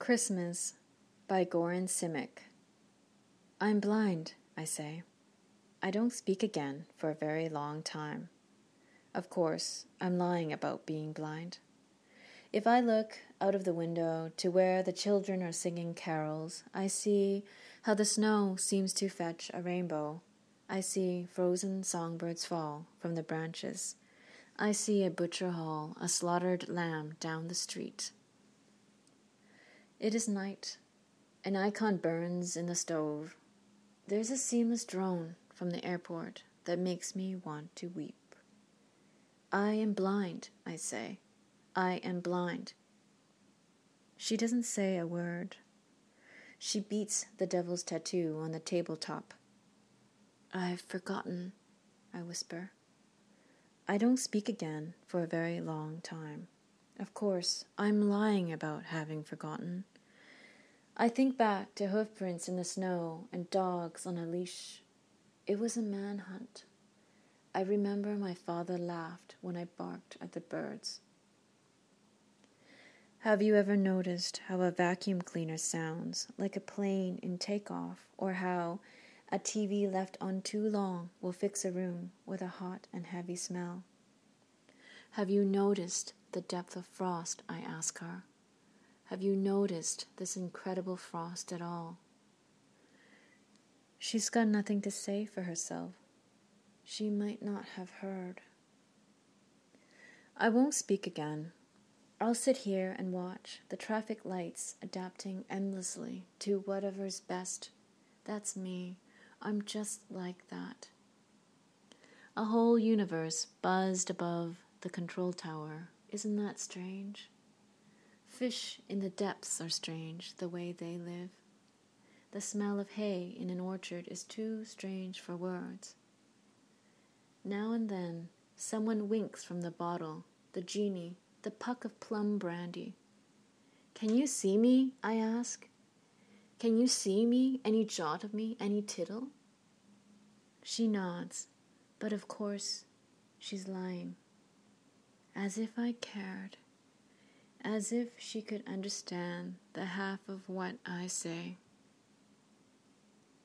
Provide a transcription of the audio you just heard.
Christmas by Goran Simic. I'm blind, I say. I don't speak again for a very long time. Of course, I'm lying about being blind. If I look out of the window to where the children are singing carols, I see how the snow seems to fetch a rainbow. I see frozen songbirds fall from the branches. I see a butcher haul a slaughtered lamb down the street. It is night. An icon burns in the stove. There's a seamless drone from the airport that makes me want to weep. I am blind, I say. I am blind. She doesn't say a word. She beats the devil's tattoo on the tabletop. I've forgotten, I whisper. I don't speak again for a very long time. Of course, I'm lying about having forgotten. I think back to hoofprints in the snow and dogs on a leash. It was a manhunt. I remember my father laughed when I barked at the birds. Have you ever noticed how a vacuum cleaner sounds like a plane in takeoff, or how a TV left on too long will fix a room with a hot and heavy smell? Have you noticed the depth of frost, I ask her. Have you noticed this incredible frost at all? She's got nothing to say for herself. She might not have heard. I won't speak again. I'll sit here and watch the traffic lights adapting endlessly to whatever's best. That's me. I'm just like that. A whole universe buzzed above the control tower. Isn't that strange? Fish in the depths are strange, the way they live. The smell of hay in an orchard is too strange for words. Now and then, someone winks from the bottle, the genie, the puck of plum brandy. Can you see me? I ask. Can you see me, any jot of me, any tittle? She nods, but of course she's lying. As if I cared. As if she could understand the half of what I say.